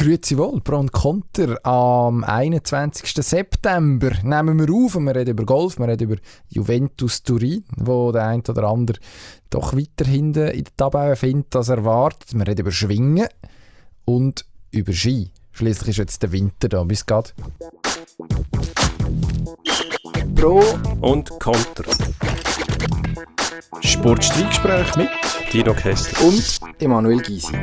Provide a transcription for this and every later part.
Grüezi wohl, Pro und Konter. Am 21. September nehmen wir auf und wir reden über Golf, wir reden über Juventus Turin, wo der eine oder andere doch weiter hinten in der Tabelle findet, als erwartet. Wir reden über Schwingen und über Ski. Schließlich ist jetzt der Winter da. Bis geht. Pro und Konter. Sportstreitgespräch mit Dino Kessler und Emanuel Gysi.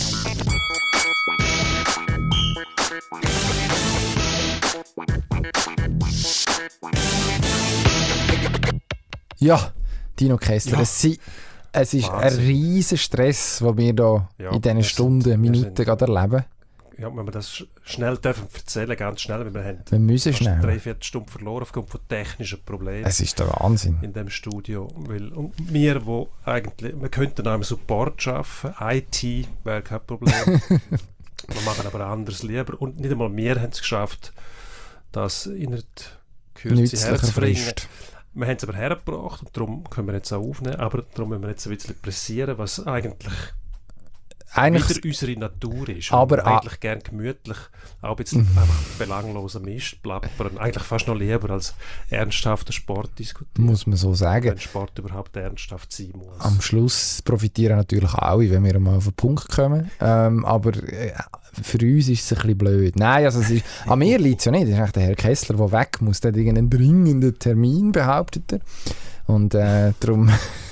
Ja, Dino Kessler, ja. Es ist ein riesen Stress, den wir hier in diesen Stunden, Minuten gerade erleben. Ja, wenn wir das schnell dürfen erzählen, ganz schnell, weil wir müssen schnell. 3/4 Stunden verloren aufgrund von technischen Problemen. Es ist der Wahnsinn. In dem Studio. Und wir, wo eigentlich, wir könnten auch im Support arbeiten, IT wäre kein Problem. Wir machen aber anders lieber. Und nicht einmal wir haben es geschafft, das in der Kürze herzubringen. Wir haben es aber hergebracht und darum können wir jetzt auch aufnehmen, aber darum müssen wir jetzt ein bisschen pressieren, was eigentlich wieder unsere Natur ist. Aber und eigentlich gern gemütlich, auch ein bisschen einfach belangloser Mist plappern. Eigentlich fast noch lieber als ernsthafter Sport diskutieren. Muss man so sagen. Wenn Sport überhaupt ernsthaft sein muss. Am Schluss profitieren natürlich alle, wenn wir mal auf den Punkt kommen. Aber für uns ist es ein bisschen blöd. Nein, also an mir liegt es ja nicht. Das ist eigentlich der Herr Kessler, der weg muss. Der hat irgendeinen dringenden Termin, behauptet er. Und darum...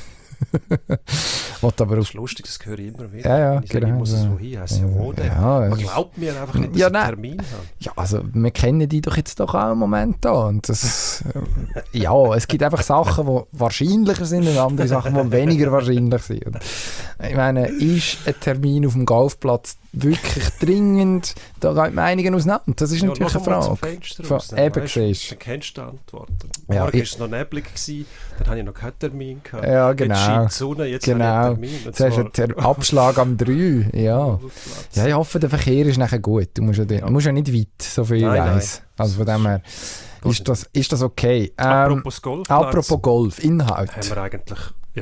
aber das ist lustig, das höre ich immer wieder. Ja, genau. Ich muss es wohin heißen. Wo denn? Man glaubt mir einfach nicht, dass ich einen Termin habe. Ja, also wir kennen die doch jetzt doch auch im Moment da. Und das, ja, es gibt einfach Sachen, die wahrscheinlicher sind und andere Sachen, die weniger wahrscheinlich sind. Und ich meine, ist ein Termin auf dem Golfplatz wirklich dringend? Da gehen die Meinungen auseinander. Das ist natürlich eine Frage. Eben siehst du. Dann kennst du die Antwort. Morgen war es noch neblig, dann habe ich noch keinen Termin gehabt. Ja, genau. Jetzt scheint die Sonne, jetzt habe ich einen Termin. Jetzt hast du den Abschlag am 3. Ja. Ja, ich hoffe, der Verkehr ist nachher gut. Du musst ja nicht weit, so viel ich weiss. Also von dem her ist das okay. Apropos Golf, Inhalt. Haben wir eigentlich,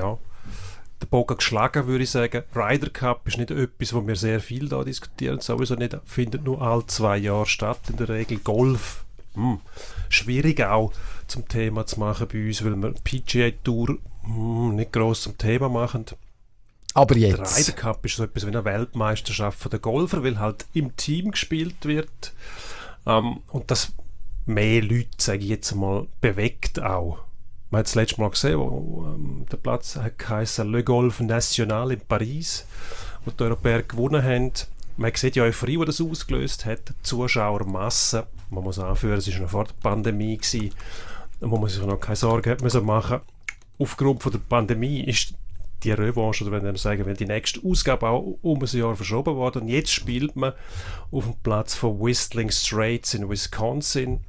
den Bogen geschlagen, würde ich sagen. Ryder Cup ist nicht etwas, wo wir sehr viel da diskutieren. Sowieso nicht, findet nur alle 2 Jahre statt in der Regel. Golf, schwierig auch zum Thema zu machen bei uns, weil wir PGA Tour nicht gross zum Thema machen. Aber jetzt. Der Ryder Cup ist so etwas wie eine Weltmeisterschaft der Golfer, weil halt im Team gespielt wird. Und das mehr Leute, sage ich jetzt mal, bewegt auch. Man hat das letzte Mal gesehen, wo der Platz heisst Le Golf National in Paris, wo die Europäer gewonnen haben. Man sieht die Euphorie, die das ausgelöst hat, die Zuschauermasse. Man muss anführen, es war noch vor der Pandemie gewesen, wo man sich noch keine Sorgen machen musste. Aufgrund von der Pandemie ist die Revanche, oder wenn die nächste Ausgabe auch um ein Jahr verschoben worden. Und jetzt spielt man auf dem Platz von Whistling Straits in Wisconsin.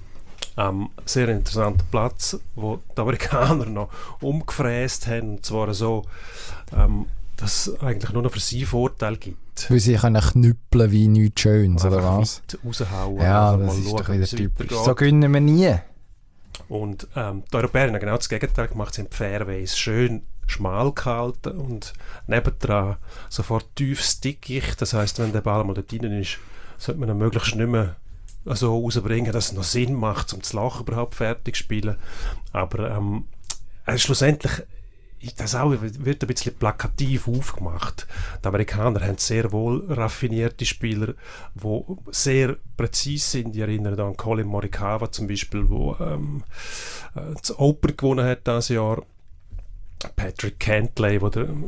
Sehr interessanter Platz, wo die Amerikaner noch umgefräst haben, und zwar so, dass es eigentlich nur noch für sie Vorteile gibt. Weil sie können knüppeln wie nichts Schönes, oder was? Raushauen. Ja, also das ist schauen, doch wieder typisch. So gönnen wir nie. Und die Europäer haben genau das Gegenteil gemacht, sie haben die Fairways schön schmal gehalten und nebendran sofort tiefes Dickicht. Das heisst, wenn der Ball mal dort drin ist, sollte man ihn möglichst nicht mehr so rausbringen, dass es noch Sinn macht, um das Loch überhaupt fertig zu spielen. Aber schlussendlich das auch wird ein bisschen plakativ aufgemacht. Die Amerikaner haben sehr wohl raffinierte Spieler, die sehr präzise sind. Ich erinnere an Colin Morikawa zum Beispiel, der das Open gewonnen hat dieses Jahr. Patrick Cantlay, der den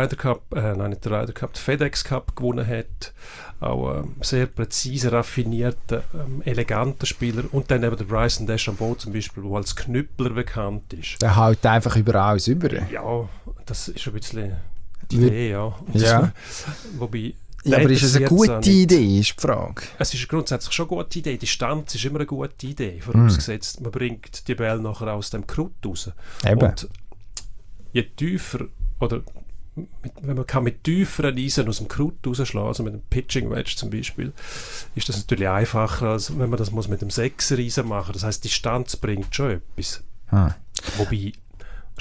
FedEx Cup gewonnen hat. Auch sehr präzise, raffinierte, eleganter Spieler. Und dann eben der Bryson DeChambeau zum Beispiel, der als Knüppler bekannt ist. Der haut einfach überall über. Ja, das ist ein bisschen die Idee, ja. Wobei, ja, aber ist es eine gute Idee, ist die Frage. Es ist grundsätzlich schon eine gute Idee. Die Distanz ist immer eine gute Idee, vorausgesetzt, man bringt die Bälle nachher aus dem Krut raus. Eben. Und je tiefer, oder wenn man kann mit tieferen Eisen aus dem Krut rausschlagen, also mit einem Pitching Wedge zum Beispiel, ist das natürlich einfacher, als wenn man das mit dem Sechser-Eisen machen muss. Das heisst, die Distanz bringt schon etwas. Wobei,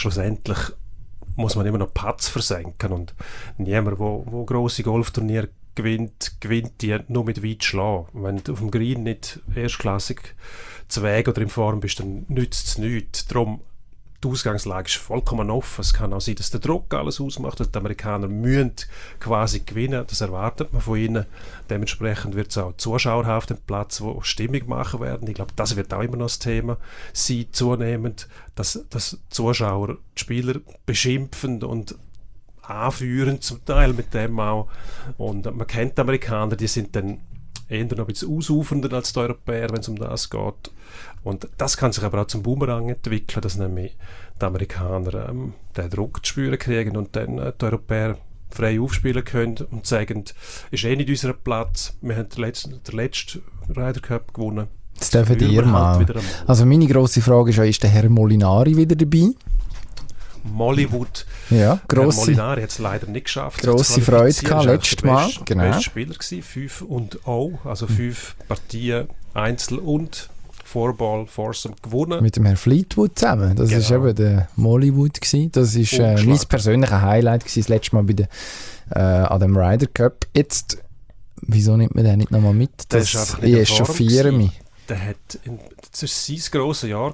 schlussendlich muss man immer noch Putts versenken und niemand, der grosse Golfturniere gewinnt die nur mit weit schlagen. Wenn du auf dem Green nicht erstklassig zu Weg oder in Form bist, dann nützt es nichts. Darum, die Ausgangslage ist vollkommen offen. Es kann auch sein, dass der Druck alles ausmacht, dass die Amerikaner müssen quasi gewinnen. Das erwartet man von ihnen. Dementsprechend wird es auch Zuschauer auf dem Platz, die Stimmung machen werden. Ich glaube, das wird auch immer noch das Thema sein, zunehmend, dass Zuschauer die Spieler beschimpfen und anführen, zum Teil mit dem auch. Und man kennt die Amerikaner, die sind dann eher noch ein bisschen ausufernder als die Europäer, wenn es um das geht. Und das kann sich aber auch zum Boomerang entwickeln, dass nämlich die Amerikaner den Druck zu spüren kriegen und dann die Europäer frei aufspielen können und sagen, ist eh nicht unser Platz, wir haben den letzten Ryder Cup gewonnen. Das dürfen ihr mal. Also meine grosse Frage ist der Herr Molinari wieder dabei? Mollywood. Ja, Molinari hat es leider nicht geschafft. Grosse Freude gehabt, letztes Mal. Genau. Der beste Spieler gewesen, 5-0, also 5 Partien Einzel und Foursome gewonnen. Mit dem Herrn Fleetwood zusammen. Das war eben der Mollywood gewesen. Das war mein persönliches Highlight gewesen, das letzte Mal an dem Ryder Cup. Jetzt, wieso nimmt man den nicht nochmal mit? Ich echauffiere mich. Das war sein grosses Jahr,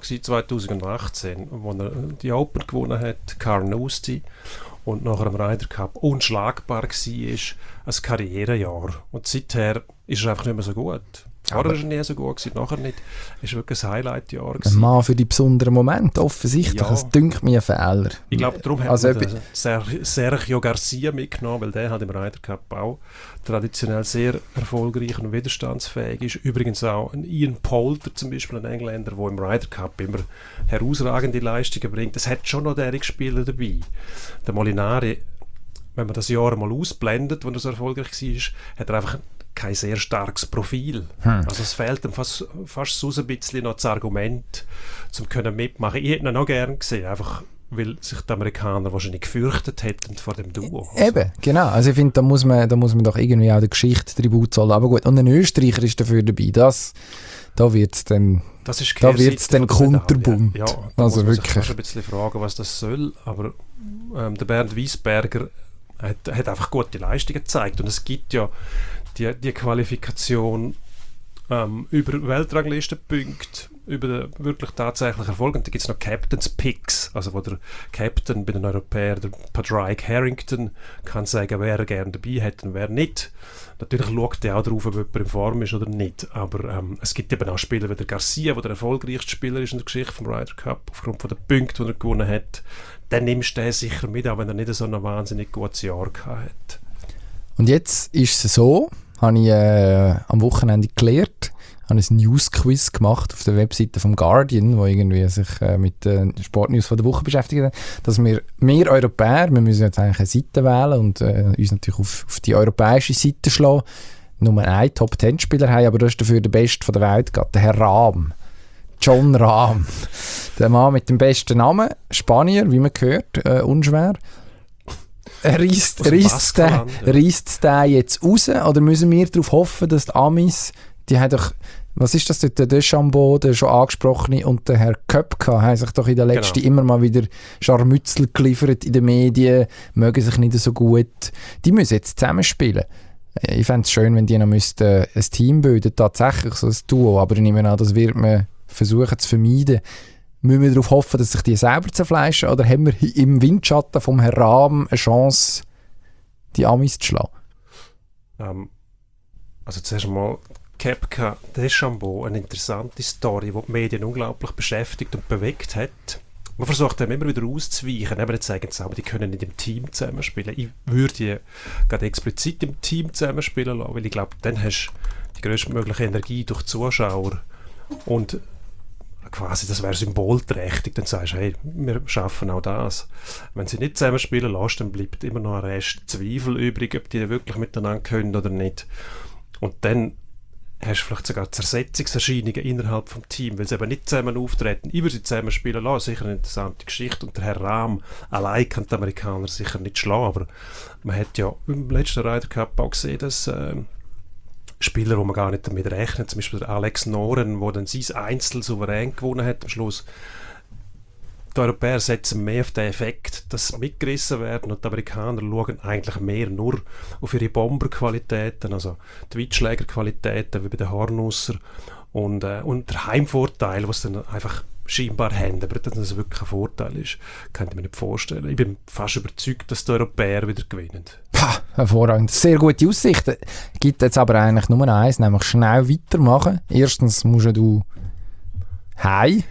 2018, wo er die Open gewonnen hat, Carnoustie, und nachher am Ryder Cup unschlagbar war, ein Karrierejahr. Und seither ist er einfach nicht mehr so gut. Vorher war er nie so gut, nachher nicht. Es war wirklich ein Highlight-Jahr. Ein Mann für die besonderen Momente, offensichtlich. Ja. Es dünkt mir ein Fehler. Ich glaube, darum hat man Sergio Garcia mitgenommen, weil der halt im Ryder Cup auch traditionell sehr erfolgreich und widerstandsfähig ist. Übrigens auch ein Ian Poulter zum Beispiel, ein Engländer, der im Ryder Cup immer herausragende Leistungen bringt. Es hat schon noch derige Spieler dabei. Der Molinari, wenn man das Jahr mal ausblendet, wo er so erfolgreich war, hat er einfach kein sehr starkes Profil. Also es fehlt ihm fast so ein bisschen noch das Argument, um mitmachen. Ich hätte ihn auch gerne gesehen, einfach weil sich die Amerikaner wahrscheinlich gefürchtet hätten vor dem Duo. Also. Eben, genau. Also ich finde, da muss man doch irgendwie auch der Geschichte Tribut zollen. Aber gut, und ein Österreicher ist dafür dabei. Da wird es dann kunterbunt. Ja, also muss man wirklich. sich ein bisschen fragen, was das soll. Aber der Bernd Wiesberger hat einfach gute Leistungen gezeigt. Und es gibt ja die Qualifikation über Weltranglistenpunkte, über den wirklich tatsächlichen Erfolg. Und da gibt es noch Captain's Picks, also wo der Captain bei den Europäern, der Padraig Harrington, kann sagen, wer er gerne dabei hätte und wer nicht. Natürlich schaut er auch darauf, ob jemand in Form ist oder nicht. Aber es gibt eben auch Spieler wie der Garcia, der der erfolgreichste Spieler ist in der Geschichte vom Ryder Cup, aufgrund von den Punkten, die er gewonnen hat. Dann nimmst du den sicher mit, auch wenn er nicht so ein wahnsinnig gutes Jahr gehabt hat. Und jetzt ist es so, habe ich am Wochenende gelernt, habe ein News-Quiz gemacht auf der Webseite vom Guardian, wo irgendwie sich mit den Sportnews von der Woche beschäftigt, dass wir Europäer, wir müssen jetzt eigentlich eine Seite wählen und uns natürlich auf die europäische Seite schlagen, nur einen Top-10-Spieler haben, aber das ist dafür der Beste von der Welt, der Herr Rahm. Jon Rahm. Der Mann mit dem besten Namen, Spanier, wie man hört, unschwer. Reisst der jetzt raus oder müssen wir darauf hoffen, dass die Amis, die haben doch, was ist das dort, der Deschambeau, der schon angesprochene, und der Herr Köpke haben sich doch in der letzten immer mal wieder Scharmützel geliefert in den Medien, mögen sich nicht so gut. Die müssen jetzt zusammenspielen. Ich fände es schön, wenn die noch ein Team bilden, tatsächlich so ein Duo, aber ich nehme an, das wird man versuchen zu vermeiden. Müssen wir darauf hoffen, dass sich die selber zerfleischen, oder haben wir im Windschatten vom Herrn Rahm eine Chance, die Amis zu schlagen? Also zuerst einmal Koepka Deschambeau, eine interessante Story, die die Medien unglaublich beschäftigt und bewegt hat. Man versucht dem immer wieder auszuweichen, aber jetzt sagen sie auch, die können nicht im Team zusammenspielen. Ich würde die gerade explizit im Team zusammenspielen lassen, weil ich glaube, dann hast du die grösstmögliche Energie durch die Zuschauer und quasi, das wäre symbolträchtig, dann sagst du, hey, wir schaffen auch das. Wenn sie nicht zusammenspielen lässt, dann bleibt immer noch ein Rest Zweifel übrig, ob die wirklich miteinander können oder nicht. Und dann hast du vielleicht sogar Zersetzungserscheinungen innerhalb des Teams, weil sie eben nicht zusammen auftreten. Ich würde sie zusammen spielen lassen, sicher eine interessante Geschichte. Und der Herr Rahm allein kann die Amerikaner sicher nicht schlagen, aber man hat ja im letzten Ryder Cup auch gesehen, dass Spieler, wo man gar nicht damit rechnet, zum Beispiel der Alex Noren, der dann sein Einzel souverän gewonnen hat am Schluss, die Europäer setzen mehr auf den Effekt, dass sie mitgerissen werden, und die Amerikaner schauen eigentlich mehr nur auf ihre Bomberqualitäten, also die Weitschlägerqualitäten wie bei den Hornusser und der Heimvorteil, was dann einfach scheinbar haben, aber dass das wirklich ein Vorteil ist, kann ich mir nicht vorstellen. Ich bin fast überzeugt, dass die Europäer wieder gewinnen. Hervorragend. Sehr gute Aussichten. Gibt jetzt aber eigentlich nur eins, nämlich schnell weitermachen. Erstens musst du heim.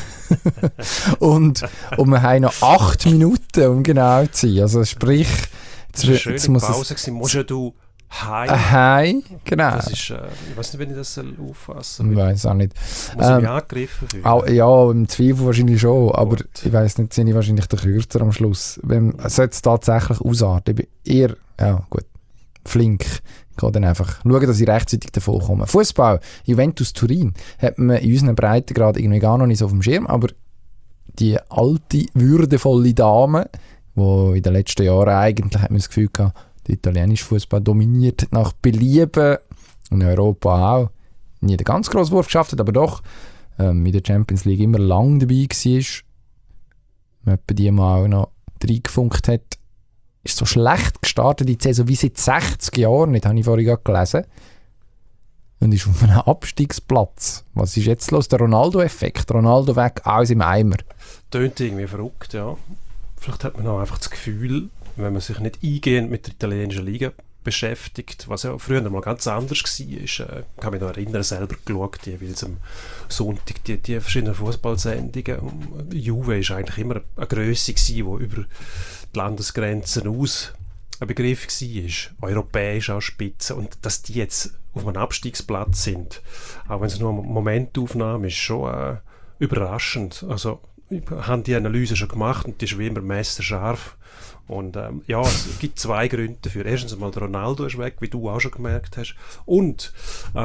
und wir haben noch 8 Minuten, um genau zu sein. Also sprich, das war eine schöne Pause. Musst du heim, genau. Das ist, ich weiß nicht, wenn ich das auffassen ich weiß auch nicht. Muss ich mich angegriffen fühlen? Ja, im Zweifel wahrscheinlich schon, aber ich weiß nicht, sind ich wahrscheinlich der Kürzer am Schluss. Sollte es tatsächlich ausarten, ich bin eher, gut, flink. Ich gehe dann einfach schauen, dass ich rechtzeitig davon komme. Fußball, Juventus Turin, hat man in unseren Breiten gerade irgendwie gar noch nicht so auf dem Schirm, aber die alte, würdevolle Dame, die in den letzten Jahren eigentlich, hat man das Gefühl gehabt, der italienische Fußball dominiert nach Belieben und in Europa auch. Nie den ganz grossen Wurf geschafft hat, aber doch in der Champions League immer lang dabei war. Man etwa die mal auch noch reingefunkt hat. Ist so schlecht gestartet in die Saison wie seit 60 Jahren, nicht, habe ich vorhin gerade gelesen. Und ist auf einem Abstiegsplatz. Was ist jetzt los? Der Ronaldo-Effekt. Ronaldo weg, alles im Eimer. Tönt irgendwie verrückt, ja. Vielleicht hat man auch einfach das Gefühl, wenn man sich nicht eingehend mit der italienischen Liga beschäftigt, was ja früher mal ganz anders war. Ich kann mich noch erinnern, selber geschaut, jeweils am Sonntag, die verschiedenen Fußballsendungen. Juve war eigentlich immer eine Grösse, die über die Landesgrenzen aus ein Begriff war. Europäisch auch Spitze. Und dass die jetzt auf einem Abstiegsplatz sind, auch wenn es nur eine Momentaufnahme ist, schon überraschend. Also, ich habe die Analyse schon gemacht und die ist wie immer messerscharf. Und es gibt 2 Gründe dafür. Erstens einmal, der Ronaldo ist weg, wie du auch schon gemerkt hast. Und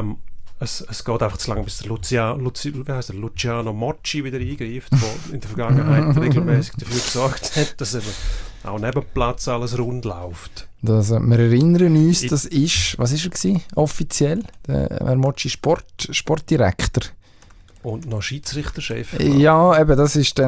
es geht einfach zu lange, bis der Luciano Mocci wieder eingreift, der in der Vergangenheit regelmäßig dafür gesorgt hat, dass eben auch neben Platz alles rund läuft. Wir erinnern uns, was war er gewesen, offiziell? Der Mocci Sportdirektor. Und noch Schiedsrichterchef. Ja, eben, das ist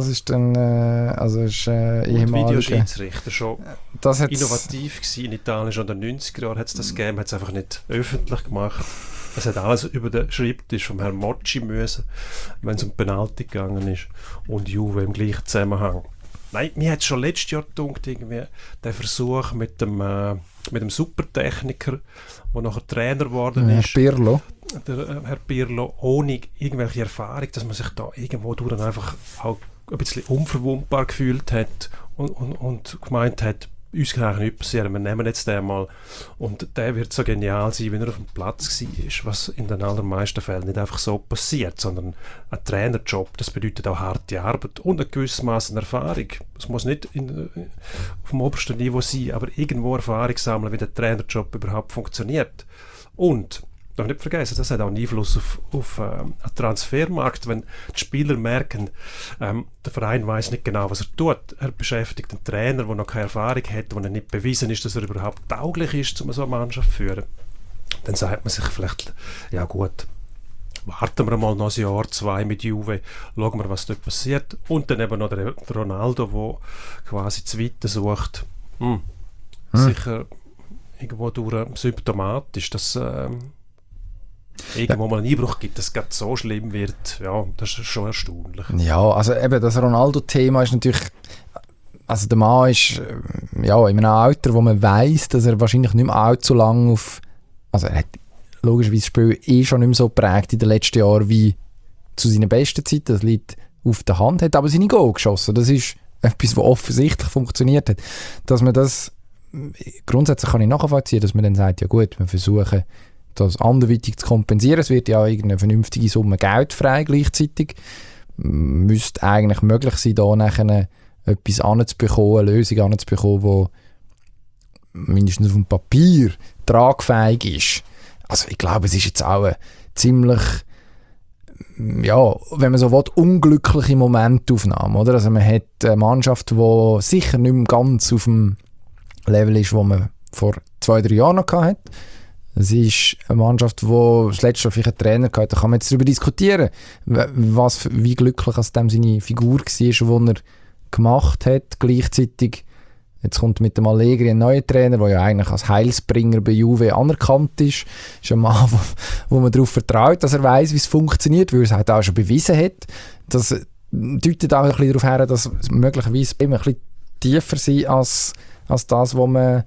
Videoschiedsrichter schon innovativ gewesen. In Italien schon in den 90er Jahren hat es das gegeben, hat es einfach nicht öffentlich gemacht. Es hat alles über den Schreibtisch vom Herrn Mocci müssen, wenn es um Penalty gegangen ist, und Juve im gleichen Zusammenhang. Nein, mir hat es schon letztes Jahr gedacht, irgendwie der Versuch mit dem Supertechniker, der nachher Trainer geworden ist. Herr Pirlo. Der Herr Pirlo, ohne irgendwelche Erfahrung, dass man sich da irgendwo durch einfach auch ein bisschen unverwundbar gefühlt hat und gemeint hat, uns kann eigentlich nichts passieren, wir nehmen jetzt den mal. Und der wird so genial sein, wenn er auf dem Platz war, was in den allermeisten Fällen nicht einfach so passiert, sondern ein Trainerjob, das bedeutet auch harte Arbeit und ein gewisses Maß an Erfahrung. Es muss nicht auf dem obersten Niveau sein, aber irgendwo Erfahrung sammeln, wie der Trainerjob überhaupt funktioniert. Und darf nicht vergessen, das hat auch einen Einfluss auf einen Transfermarkt, wenn die Spieler merken, der Verein weiß nicht genau, was er tut. Er beschäftigt einen Trainer, der noch keine Erfahrung hat, wo er nicht bewiesen ist, dass er überhaupt tauglich ist, um so eine Mannschaft zu führen. Dann sagt man sich vielleicht, ja gut, warten wir mal noch ein Jahr, 2 mit Juve, schauen wir, was dort passiert. Und dann eben noch der Ronaldo, der quasi das Weite sucht. Sicher irgendwo durch symptomatisch, dass irgendwo mal einen Einbruch gibt, dass es gerade so schlimm wird, ja, das ist schon erstaunlich. Ja, also eben das Ronaldo-Thema ist natürlich, also der Mann ist in einem Alter, wo man weiss, dass er wahrscheinlich nicht mehr allzu lange also er hat logischerweise das Spiel schon nicht mehr so geprägt in den letzten Jahren wie zu seiner besten Zeit, das liegt auf der Hand, hat aber seine Goal geschossen, das ist etwas, was offensichtlich funktioniert hat, dass man das, grundsätzlich kann ich nachvollziehen, dass man dann sagt, ja gut, wir versuchen das anderweitig zu kompensieren. Es wird ja irgendeine vernünftige Summe Geld frei gleichzeitig. Müsste eigentlich möglich sein, da nachher etwas anzubekommen, eine Lösung anzubekommen, die mindestens auf dem Papier tragfähig ist. Also ich glaube, es ist jetzt auch eine ziemlich, wenn man so will, unglückliche Momentaufnahme. Oder? Also man hat eine Mannschaft, die sicher nicht mehr ganz auf dem Level ist, wo man vor 2-3 Jahren noch hatte. Es ist eine Mannschaft, die das letzte Jahr vielleicht einen Trainer hatte. Da kann man jetzt darüber diskutieren, wie glücklich aus dem seine Figur war, die er gemacht hat. Gleichzeitig, jetzt kommt mit dem Allegri ein neuer Trainer, der ja eigentlich als Heilsbringer bei Juve anerkannt ist. Ist ein Mann, wo man darauf vertraut, dass er weiß, wie es funktioniert, weil er es halt auch schon bewiesen hat. Das deutet auch ein bisschen darauf her, dass es möglicherweise immer ein bisschen tiefer sein als das, wo man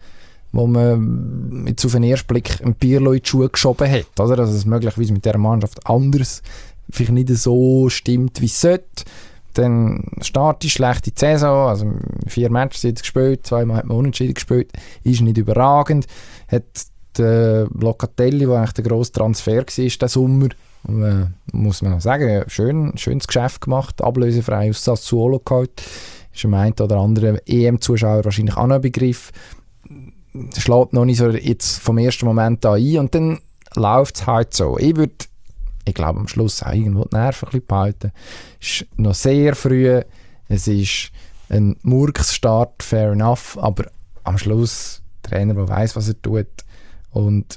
jetzt auf den ersten Blick ein Pirlo in die Schuhe geschoben hat. Oder? Dass es möglicherweise mit dieser Mannschaft anders vielleicht nicht so stimmt, wie es sollte. Dann startet schlechte Saison, also 4 Matches jetzt gespielt, 2-mal hat man unentschieden gespielt, ist nicht überragend. Hat der Locatelli, der eigentlich der grosse Transfer war diesen Sommer, muss man sagen, schönes Geschäft gemacht, ablösefrei aus Sassuolo geholt. Ist dem einen oder anderen EM-Zuschauer wahrscheinlich auch noch ein Begriff. Schlägt noch nicht so jetzt vom ersten Moment an ein und dann läuft es halt so. Ich glaube am Schluss auch irgendwo die Nerven ein bisschen behalten. Es ist noch sehr früh, es ist ein Murks-Start, fair enough, aber am Schluss der Trainer, der weiss, was er tut und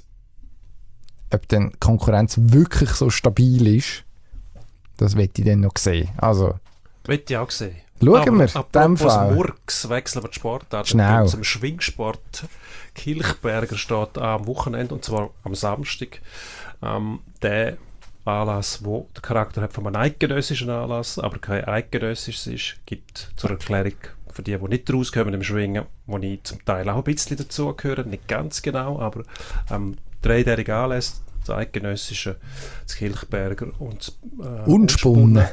ob dann die Konkurrenz wirklich so stabil ist, das will ich dann noch sehen. Also, will ich auch sehen. Schauen wir, in dem Fall. Murks, wechseln wir die Sportart. Schnell. Zum Schwingsport. Kilchberger steht am Wochenende, und zwar am Samstag. Der Anlass, der den Charakter hat von einem eidgenössischen Anlass, aber kein eidgenössisches ist, gibt zur Erklärung für die nicht rauskommen im Schwingen, wo ich zum Teil auch ein bisschen dazugehöre, nicht ganz genau, aber 3-jährige Anlässe, das eidgenössische, das Kilchberger und das Unspunnen.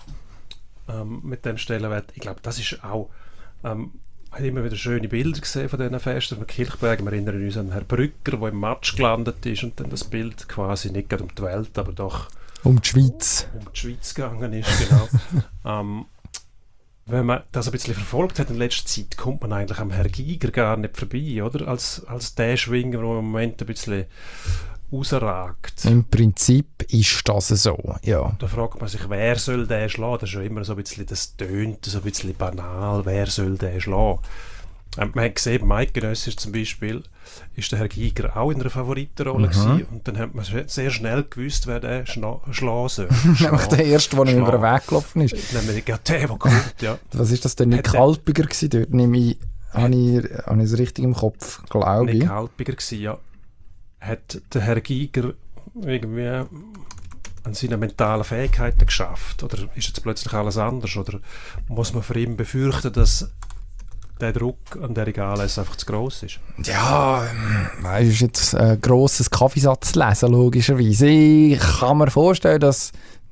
Mit dem Stellenwert. Ich glaube, das ist auch hat immer wieder schöne Bilder gesehen von diesen Festen von Kilchberg. Wir erinnern uns an Herrn Brücker, der im Match gelandet ist und dann das Bild quasi nicht gerade um die Welt, aber doch um die Schweiz. Um die Schweiz gegangen ist, genau. Wenn man das ein bisschen verfolgt hat in letzter Zeit, kommt man eigentlich am Herrn Giger gar nicht vorbei, oder? Als der Schwinger, der im Moment ein bisschen rausragt. Im Prinzip ist das so, ja. Da fragt man sich, wer soll den schlagen? Das ist schon immer so ein bisschen, das tönt so ein bisschen banal, wer soll den schlagen? Man hat gesehen, beim Eidgenössisch zum Beispiel ist der Herr Giger auch in einer Favoritenrolle gewesen, und dann hat man sehr schnell gewusst, wer den schlagen soll. Nämlich der Erste, der ihm über den Weg gelaufen ist. Nämlich der, der kommt, ja. Was ist das denn, Nick Halpiger gewesen dort? Habe ich es richtig im Kopf, glaube ich. Nick Halpiger gewesen, ja. Hat der Herr Giger irgendwie an seinen mentalen Fähigkeiten geschafft? Oder ist jetzt plötzlich alles anders? Oder muss man für ihn befürchten, dass der Druck an der Anlässe einfach zu gross ist? Ja, es ist jetzt ein grosses Kaffeesatz zu lesen, logischerweise. Ich kann mir vorstellen, dass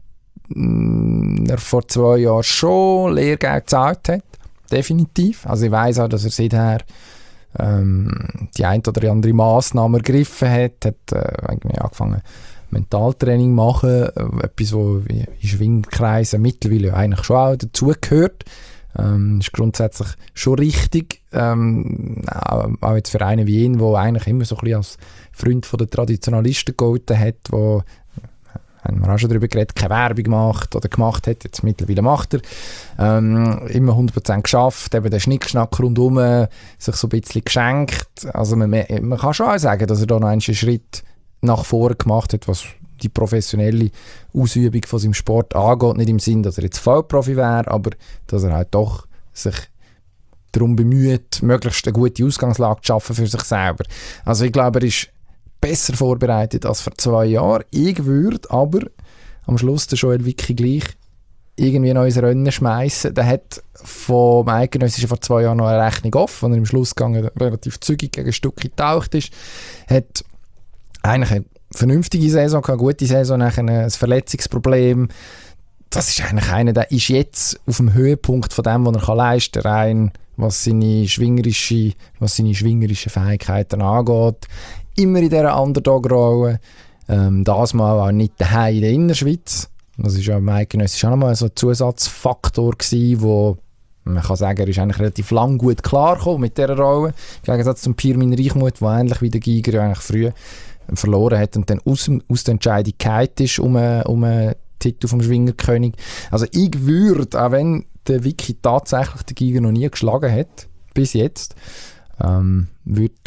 er vor 2 Jahren schon Lehrgeld gezahlt hat. Definitiv. Also ich weiss auch, dass er seither die ein oder andere Massnahme ergriffen hat angefangen Mentaltraining machen, etwas, was in Schwingkreisen mittlerweile eigentlich schon auch dazugehört. Ist grundsätzlich schon richtig, auch jetzt für einen wie ihn, der eigentlich immer so ein bisschen als Freund von der Traditionalisten gegolten hat, wo haben wir auch schon darüber geredet, keine Werbung gemacht hat, jetzt mittlerweile macht er, immer 100% geschafft, eben den Schnickschnack rundherum sich so ein bisschen geschenkt. Also man kann schon auch sagen, dass er da noch einen Schritt nach vorne gemacht hat, was die professionelle Ausübung von seinem Sport angeht. Nicht im Sinn, dass er jetzt Vollprofi wäre, aber dass er halt doch sich darum bemüht, möglichst eine gute Ausgangslage zu schaffen für sich selber. Also ich glaube, er ist besser vorbereitet als vor 2 Jahren. Ich würde aber am Schluss der Joel Wicki gleich irgendwie noch ins Rennen schmeißen. Der hat vom Eidgenössischen vor 2 Jahren noch eine Rechnung offen, als er im Schlussgang relativ zügig gegen Stucki getaucht ist. Hat eigentlich eine vernünftige Saison gehabt, eine gute Saison, nachher ein Verletzungsproblem. Das ist eigentlich einer, der ist jetzt auf dem Höhepunkt von dem, was er leisten kann, rein was seine schwingerischen Fähigkeiten angeht. Immer in dieser Underdog-Rolle. Das mal auch nicht daheim in der Innerschweiz. Das war ja im Eidgenössisch auch nochmal so ein Zusatzfaktor gewesen, wo man kann sagen, er ist eigentlich relativ lang gut klargekommen mit dieser Rolle. Im Gegensatz zum Pirmin Reichmuth, der ähnlich wie der Giger eigentlich früh verloren hat und dann aus der Entscheidung gefallen ist um einen Titel vom Schwingerkönig. Also ich würde, auch wenn der Wicki tatsächlich den Giger noch nie geschlagen hat, bis jetzt, würde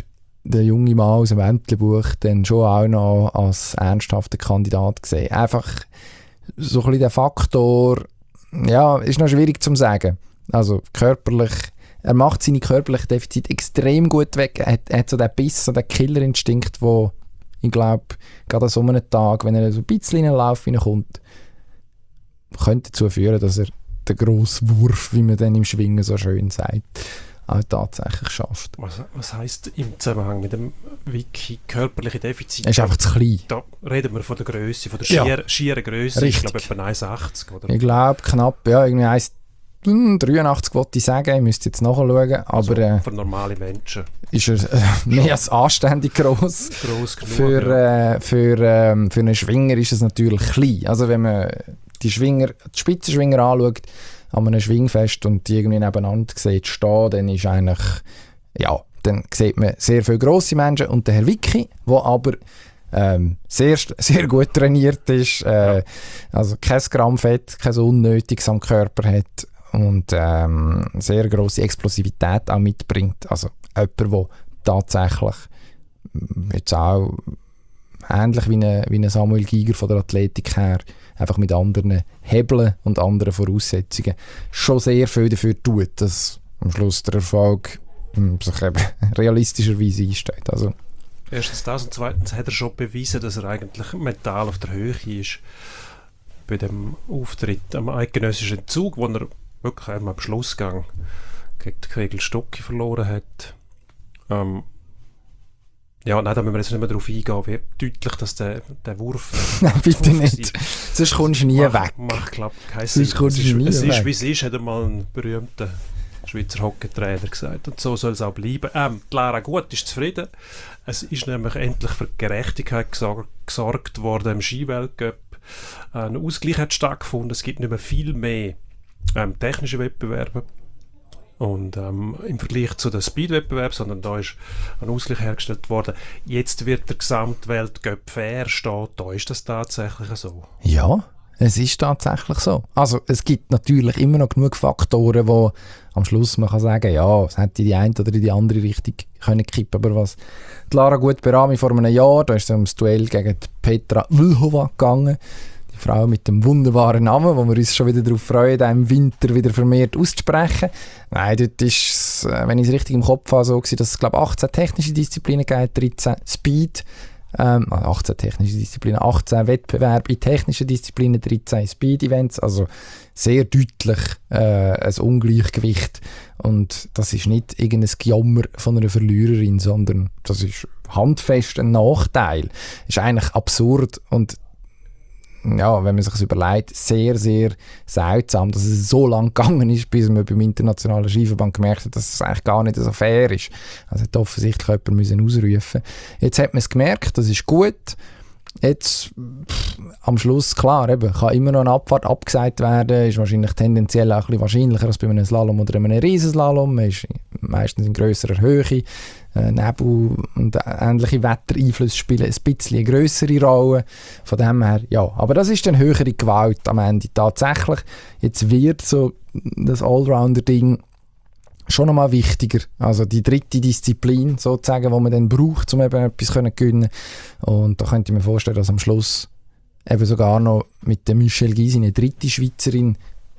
den jungen Mann aus dem Wendlerbuch dann schon auch noch als ernsthafter Kandidat gesehen. Einfach so ein bisschen der Faktor, ja, ist noch schwierig zu sagen. Also körperlich, er macht seine körperlichen Defizite extrem gut weg. Er hat so den Biss, so den Killerinstinkt, wo ich glaube, gerade an so einem Tag, wenn er so ein bisschen in den Lauf hineinkommt, könnte dazu führen, dass er den grossen Wurf, wie man dann im Schwingen so schön sagt, auch tatsächlich schafft. Was heisst im Zusammenhang mit dem Wiki körperliche Defizit? Er ist einfach zu klein. Da reden wir von der Grösse, von der schieren Grösse. Ich glaube etwa 1,80 oder? Ich glaube knapp, ja, irgendwie 1,83 wollte ich sagen, ich müsste jetzt nachschauen, aber also für normale Menschen ist er mehr als anständig gross. Gross genug, für einen Schwinger ist es natürlich klein. Also wenn man die Spitzenschwinger anschaut, an einem Schwingfest und die irgendwie nebeneinander sieht stehen, dann ist eigentlich, ja, dann sieht man sehr viele grosse Menschen und der Herr Wicki, der aber sehr, sehr gut trainiert ist, also kein Gramm Fett, kein Unnötiges am Körper hat und sehr grosse Explosivität auch mitbringt. Also jemand, der tatsächlich jetzt auch ähnlich wie ein Samuel Giger von der Athletik her einfach mit anderen Hebeln und anderen Voraussetzungen schon sehr viel dafür tut, dass am Schluss der Erfolg sich eben realistischerweise einsteht. Also, erstens das und zweitens hat er schon bewiesen, dass er eigentlich mental auf der Höhe ist. Bei dem Auftritt am eidgenössischen Zug, wo er wirklich einmal am Schlussgang gegen die Kegel Stocki verloren hat. Ja, nein, da müssen wir jetzt nicht mehr darauf eingehen, wie deutlich dass der Wurf... Nein, bitte nicht. Sonst kommst du nie weg. Macht, glaube ich, keinen Sinn. Es ist, wie es ist, hat einmal ein berühmter Schweizer Hockeytrainer gesagt. Und so soll es auch bleiben. Lara Gut ist zufrieden. Es ist nämlich endlich für Gerechtigkeit gesorgt worden im Skiweltcup. Ein Ausgleich hat stattgefunden. Es gibt nicht mehr viel mehr technische Wettbewerbe. Und im Vergleich zu den Speed-Wettbewerben, sondern da ist ein Ausgleich hergestellt worden. Jetzt wird der Gesamtweltcup fair stehen. Da ist das tatsächlich so. Ja, es ist tatsächlich so. Also es gibt natürlich immer noch genug Faktoren, wo am Schluss man kann sagen, ja, es hätte in die eine oder in die andere Richtung können kippen. Aber was die Lara Gut-Berami vor einem Jahr, da ist es ums Duell gegen Petra Vlhova gegangen. Frau mit dem wunderbaren Namen, wo wir uns schon wieder darauf freuen, den im Winter wieder vermehrt auszusprechen. Nein, dort ist es, wenn ich es richtig im Kopf habe, so gewesen, dass es, glaube ich, 18 technische Disziplinen gibt, 13 Speed, 18 technische Disziplinen, 18 Wettbewerbe in technischen Disziplinen, 13 Speed-Events, also sehr deutlich ein Ungleichgewicht. Und das ist nicht irgendein Gejammer von einer Verliererin, sondern das ist handfest ein Nachteil. Das ist eigentlich absurd und ja, wenn man sich das überlegt, sehr, sehr seltsam, dass es so lange gegangen ist, bis man beim Internationalen Skiverband gemerkt hat, dass es eigentlich gar nicht so fair ist. Also hat offensichtlich jemand ausrufen. Jetzt hat man es gemerkt, das ist gut. Jetzt, am Schluss, klar, eben, kann immer noch eine Abfahrt abgesagt werden, ist wahrscheinlich tendenziell auch ein bisschen wahrscheinlicher als bei einem Slalom oder einem Riesenslalom. Man ist meistens in grösserer Höhe. Nebel und ähnliche Wettereinflüsse spielen ein bisschen eine grössere Rolle. Von dem her, ja. Aber das ist dann höhere Gewalt am Ende tatsächlich. Jetzt wird so das Allrounder-Ding schon nochmal wichtiger. Also die dritte Disziplin sozusagen, die man dann braucht, um eben etwas zu gewinnen. Und da könnte ich mir vorstellen, dass am Schluss eben sogar noch mit der Michelle Gysi, eine dritte Schweizerin,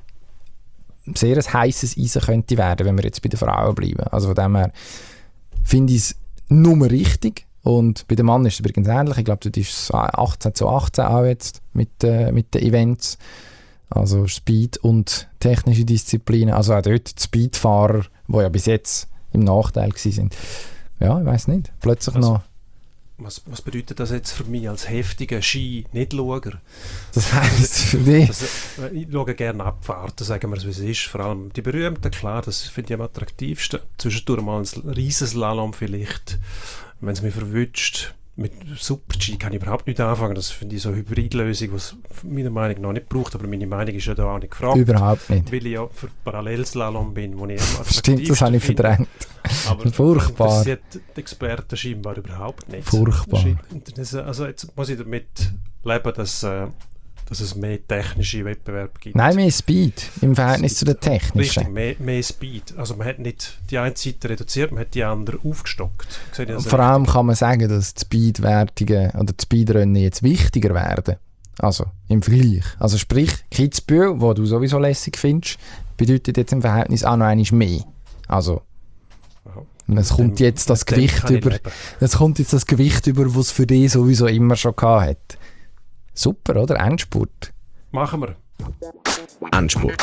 sehr ein heisses Eisen könnte werden, wenn wir jetzt bei den Frauen bleiben. Also von dem her finde ich es nur richtig. Und bei dem Mann ist es übrigens ähnlich. Ich glaube, das ist 18:18 auch jetzt mit den Events. Also Speed und technische Disziplinen. Also auch dort die Speedfahrer, die ja bis jetzt im Nachteil waren. Ja, ich weiss nicht. Plötzlich noch... Was bedeutet das jetzt für mich als heftiger Ski-Nicht-Schauer? Das heisst für dich? Ich schaue gerne Abfahrten, sagen wir es, wie es ist. Vor allem die berühmten, klar, das finde ich am attraktivsten. Zwischendurch mal ein Riesenslalom vielleicht, wenn es mich verwünscht. Mit Super-G kann ich überhaupt nicht anfangen. Das finde ich so eine Hybridlösung, die es meiner Meinung nach nicht braucht. Aber meine Meinung ist ja da auch nicht gefragt. Überhaupt nicht. Weil ich ja für Parallelslalom bin, wo ich Stimmt, das habe ich verdrängt. Aber furchtbar. Das interessiert die Experten scheinbar überhaupt nicht. Furchtbar. Also jetzt muss ich damit leben, dass dass es mehr technische Wettbewerbe gibt. Nein, mehr Speed im Verhältnis zu den technischen. Richtig, mehr Speed. Also man hat nicht die eine Seite reduziert, man hat die andere aufgestockt. Vor allem kann man sagen, dass die Speedwertungen oder die Speedrennen jetzt wichtiger werden. Also im Vergleich. Also sprich, Kitzbühel, wo du sowieso lässig findest, bedeutet jetzt im Verhältnis auch noch einmal mehr. Also es kommt jetzt das Gewicht über, was es für dich sowieso immer schon gehabt hat. Super, oder? Endspurt. Machen wir. Endspurt.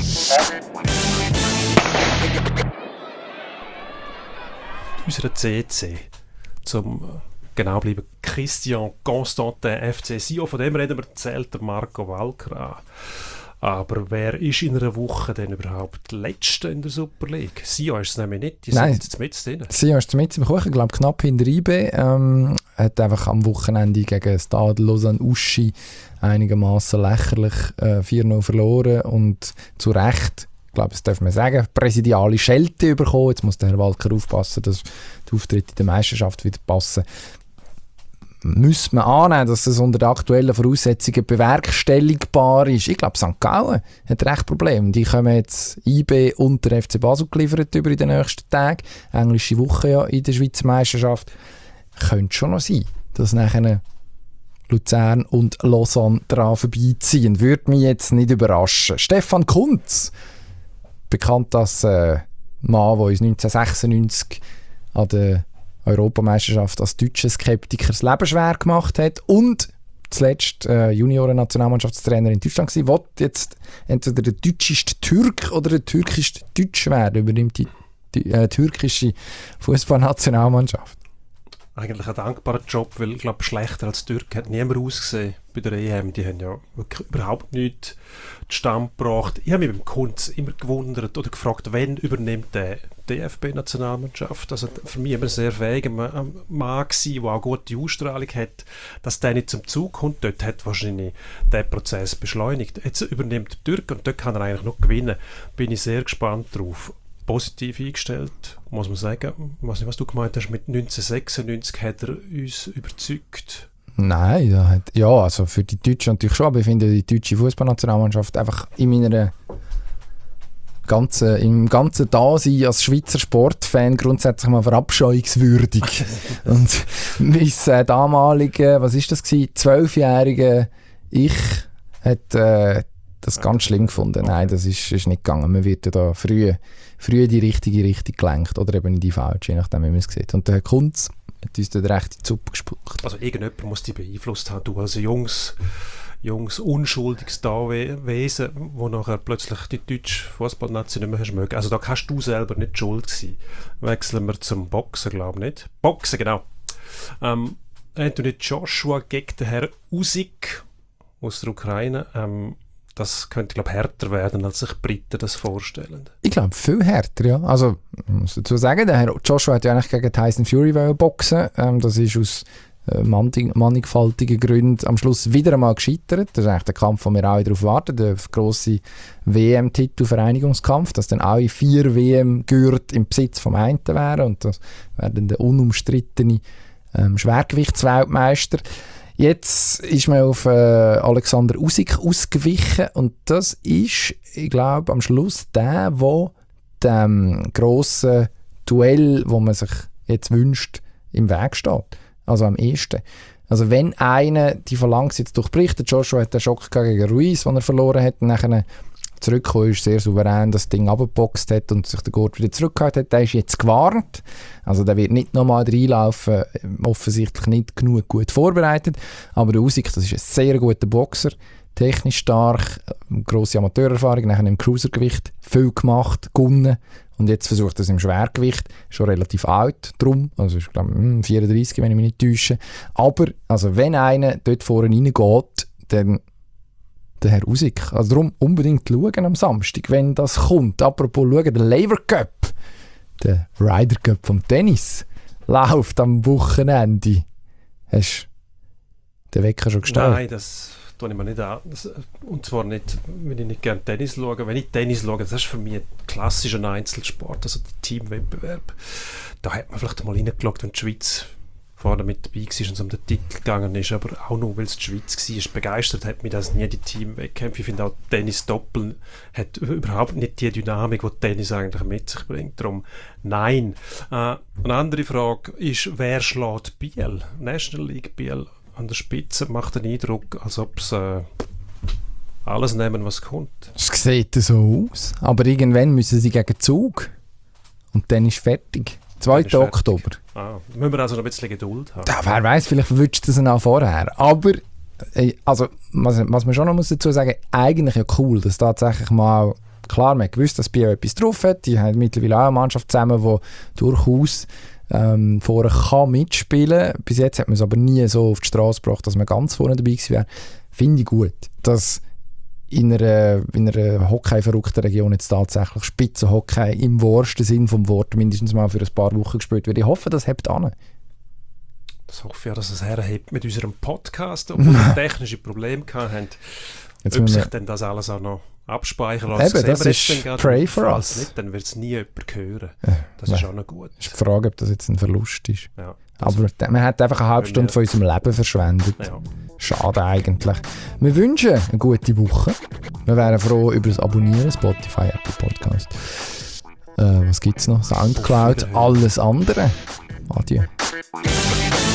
Unser CC zum genau bleiben Christian Constantin FC Sion, von dem reden wir, zählt der Marco Walker an. Aber wer ist in einer Woche denn überhaupt Letzter in der Super League? Sion ist es nämlich nicht, die sind jetzt mit drin. Sion ist mit im Kuchen, ich glaube knapp hinter IB. Hat einfach am Wochenende gegen Stade Lausanne-Uschi einigermaßen lächerlich 4-0 verloren und zu Recht, ich glaube, das darf man sagen, präsidiale Schelte bekommen. Jetzt muss der Herr Walker aufpassen, dass die Auftritte in der Meisterschaft wieder passen. Müsste man annehmen, dass es unter den aktuellen Voraussetzungen bewerkstelligbar ist. Ich glaube, St. Gallen hat recht Probleme. Die kommen jetzt IB und der FC Basel geliefert über in den nächsten Tagen. Englische Woche ja in der Schweizer Meisterschaft. Könnte schon noch sein, dass nachher Luzern und Lausanne daran vorbeiziehen. Würde mich jetzt nicht überraschen. Stefan Kuntz, bekannt als Mann, der uns 1996 an der Europameisterschaft als deutscher Skeptiker das Leben schwer gemacht hat und zuletzt Junioren-Nationalmannschaftstrainer in Deutschland war, will jetzt entweder der deutscheste Türk oder der türkischste Deutsch werden, übernimmt die türkische Fußballnationalmannschaft. Eigentlich ein dankbarer Job, weil ich glaube, schlechter als Türk hat niemand ausgesehen bei der EM. Die haben ja wirklich überhaupt nichts zustande gebracht. Ich habe mich beim Kunz immer gewundert oder gefragt, wann übernimmt der DFB-Nationalmannschaft. Also für mich immer sehr fähiger Mann gewesen, der auch gute Ausstrahlung hat, dass der nicht zum Zug kommt. Dort hat wahrscheinlich der Prozess beschleunigt. Jetzt übernimmt der Türk und dort kann er eigentlich noch gewinnen. Bin ich sehr gespannt drauf. Positiv eingestellt, muss man sagen. Ich weiß nicht, was du gemeint hast, mit 1996 hat er uns überzeugt. Nein, also für die Deutschen natürlich schon, aber ich finde die deutsche Fußballnationalmannschaft einfach im ganzen Dasein als Schweizer Sportfan grundsätzlich mal verabscheuungswürdig. Und mein damaliger, was ist das gewesen, 12-jähriger Ich hat das ganz schlimm gefunden. Nein, das ist nicht gegangen. Man wird ja da früh in die richtige Richtung gelenkt oder eben in die falsche, je nachdem, wie man es sieht. Und der Herr Kuntz hat uns dann recht in die Suppe gespuckt. Also irgendjemand muss dich beeinflusst haben. Du als junges unschuldiges Wesen, wo nachher plötzlich die deutsche Fußballnation nicht mehr hast mögen. Also da kannst du selber nicht schuld sein. Wechseln wir zum Boxen, glaube ich nicht. Boxen, genau. Anthony Joshua gegen den Herrn Usyk aus der Ukraine. Das könnte, glaube ich, härter werden, als sich Briten das vorstellen. Ich glaube, viel härter, ja. Also, ich muss dazu sagen, der Herr Joshua hat ja eigentlich gegen Tyson Fury boxen. Das ist aus mannigfaltigen Gründen am Schluss wieder einmal gescheitert. Das ist eigentlich der Kampf, den wir alle darauf warten, der grosse WM-Titel, Vereinigungskampf, dass dann alle 4 WM-Gürtel im Besitz vom einen wären und das wäre dann der unumstrittene Schwergewichtsweltmeister. Jetzt ist man auf Alexander Usyk ausgewichen und das ist, ich glaube, am Schluss der dem grossen Duell, wo man sich jetzt wünscht, im Weg steht. Also am ehesten. Also wenn einer die Phalanx jetzt durchbricht, der Joshua hat den Schock gegen Ruiz, den er verloren hat, und nachher zurückgekommen ist, sehr souverän das Ding abgeboxt hat und sich der Gurt wieder zurückgehalten hat, der ist jetzt gewarnt. Also der wird nicht nochmal reinlaufen, offensichtlich nicht genug gut vorbereitet. Aber der Usyk, das ist ein sehr guter Boxer, technisch stark, grosse Amateurerfahrung, nachher im Cruisergewicht viel gemacht, gewonnen. Und jetzt versucht er es im Schwergewicht, schon relativ alt drum, also ich glaube 34, wenn ich mich nicht täusche. Aber also wenn einer dort vorne reingeht, dann der Herr Usyk. Also darum unbedingt schauen am Samstag, wenn das kommt. Apropos schauen, der Laver Cup, der Ryder Cup vom Tennis, läuft am Wochenende. Hast du den Wecker schon gestellt? Nein, das tue ich mir nicht an. Und zwar nicht, wenn ich nicht gerne Tennis schaue. Wenn ich Tennis schaue, das ist für mich ein klassischer Einzelsport, also der Teamwettbewerb. Da hat man vielleicht mal reingeschaut, wenn die Schweiz vorne mit dabei war und es um den Titel gegangen ist, aber auch nur, weil es die Schweiz war, begeistert hat mich das nie, die Teamwettkämpfe. Ich finde auch, Tennis Doppel hat überhaupt nicht die Dynamik, die Tennis eigentlich mit sich bringt. Darum nein. Eine andere Frage ist, wer schlägt Biel? National League Biel an der Spitze macht den Eindruck, als ob es alles nehmen, was kommt. Es sieht so aus. Aber irgendwann müssen sie gegen Zug. Und dann ist fertig. 2. Oktober. Da müssen wir also noch ein bisschen Geduld haben. Wer weiß, vielleicht wünschst du es auch vorher. Aber, also, was man schon noch dazu sagen muss, eigentlich ja cool, dass tatsächlich mal, klar, man gewusst, dass Biel etwas drauf hat. Die haben mittlerweile auch eine Mannschaft zusammen, die durchaus vorne kann mitspielen. Bis jetzt hat man es aber nie so auf die Straße gebracht, dass man ganz vorne dabei gewesen wäre. Finde ich gut, dass in einer Hockey-verrückten Region jetzt tatsächlich Spitzenhockey im wahrsten Sinn vom Wort mindestens mal für ein paar Wochen gespielt wird. Ich hoffe, das hebt an. Das hoffe ich ja, dass es herhebt mit unserem Podcast, obwohl wir technische Probleme hatten. Ob sich denn das alles auch noch abspeichern lässt. Eben, das ist Pray for us. Nicht, dann wird es nie jemand hören. Das ist auch noch gut. Das ist die Frage, ob das jetzt ein Verlust ist. Ja, aber man hat einfach eine halbe Stunde von unserem Leben verschwendet. Ja. Schade eigentlich. Wir wünschen eine gute Woche. Wir wären froh über das Abonnieren, Spotify, Apple Podcast. Was gibt es noch? Soundcloud, alles andere. Adieu.